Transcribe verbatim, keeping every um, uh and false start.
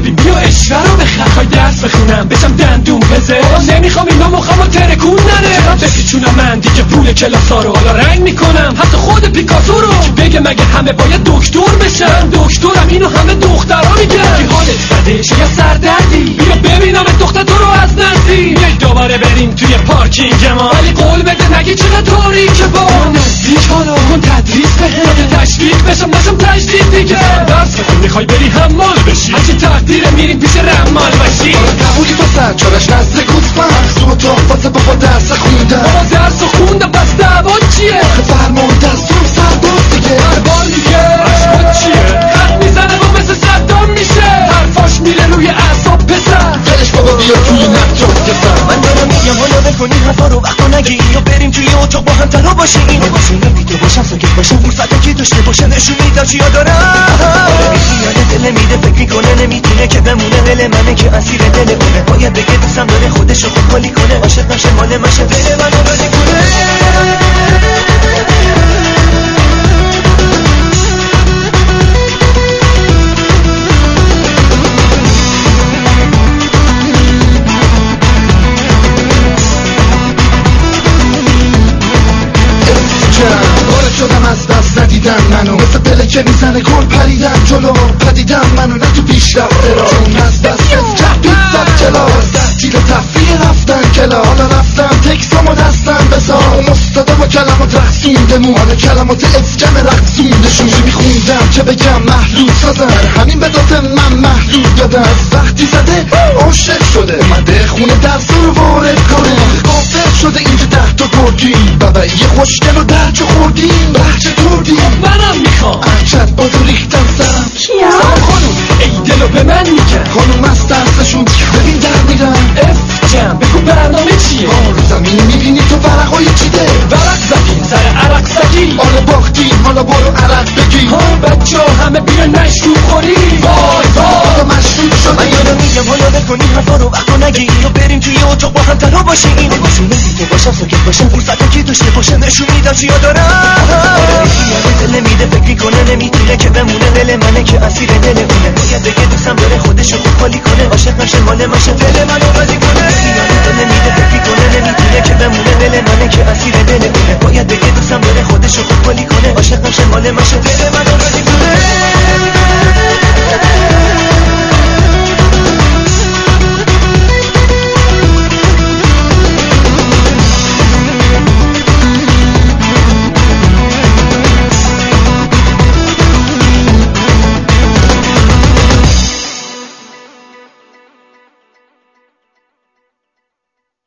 ببین بیا اشوه رو بخر. خواهی درس بخونم بشم دندون پزشک، نمیخوام اینا مخمو ترکون نره. بپیچونم من دیگه پول کلاسا رو، حالا رنگ میکنم حتی خود پیکاسو رو. که بگه مگه همه باید دکتر بشن؟ دکترم اینو همه دخترا میگن. که حالت بده چه یا سردردی؟ بیا ببینم دختر تو رو از نزدیک. بیای دوباره بریم توی پارکینگ ما، ولی قول بده نگی چقدر تاریکه. با نزدیک حالا کن تدریس بهم، تشویق بشم نشم تجدید دیگه. درس بخون میخوای بری حمال بشی، هرچی تقدیر میریم پیش رمال بشی. قبولی تو سر چارش نزد گوسفند، تو تو واسه بابا درس خوندم. بابا درس خوندم پس دعوا چیه؟ آخه فرمان دستور سرباز دیگه. هر بار میگه عشقت چیه؟ خط میزنه و مثل صدام میشه، حرفاش میره روی اعصاب پسر. فلش بابا بیا توی نقجات پسر. من دارم میگم حالا بکنی حرفا رو وقتا نگی، یا بریم توی اتاق با هم تنها باشیم. نمیتونه دیده باشم ساکت باشم، فرصتی که داشته باشه نشون میدم چیا دارم. میاد دل میده فکر میکنه نمیتونه که بمونه دل منه که اسیر دل اونه. باید بگه دوستم داره خودشو خوب خالی کنه، عاشق نشه مال مشه دل منو راضی کنه. وارد شدم از دست ندیدن منو، مثل دل که میزنه گل پریدن جلو. پدیدم منو نه تو پیشرفت را، چون از دست چپید زد کلاس. دستگیر تفریح رفتن کلا، حالا رفتم تکسامو دستم بذار. مستاده با کلمات رقصوندمون، حالا کلمات اسکم رقصوندشون. چی میخوندم که بگم محلول سازن، همین به داده من محلول دادم. از وقتی زده عاشق شده، اومده خونه درس رو وارد کنه. قافل شده اینجا ده تا گردیم، بابایی خوشگل و درچه خوردیم، بحچه توردیم. منم میخوام ارچت بازو ریختم سرم. سلام خانوم، ای دلو به من میگن. خانوم از ترسشون ببین در میرن. اف جم بگو برنامه چیه؟ رو زمین میبینی تو ورقای چیده. ورق زدیم سر عرق زدیم، آره باختیم حالا برو عرق بگی. ها بچه ها همه بیان مشروب خوریم. وای وای مشروب شدیم. من یادم میگم حالا بکنی حرفا رو وقتا نگی، یا بریم توی اتاق با هم تنها باشیم. نمیتونه دیده باشم ساکت باشم، فرصتی که داشته باشه نشون میدم چیا دارم. دل میده فکر میکنه نمیتونه که بمونه دل منه که اسیر دل اونه. باید بگه دوستم داره خودشو خوب خالی کنه، عاشق نشه مال مشه دل منو راضی کنه. دل میده فکر میکنه نمیتونه که بمونه دل منه که اسیر دل اونه. باید بگه دوستم داره خودشو خوب خالی کنه، عاشق نشه مال مشه دل منو راضی کنه.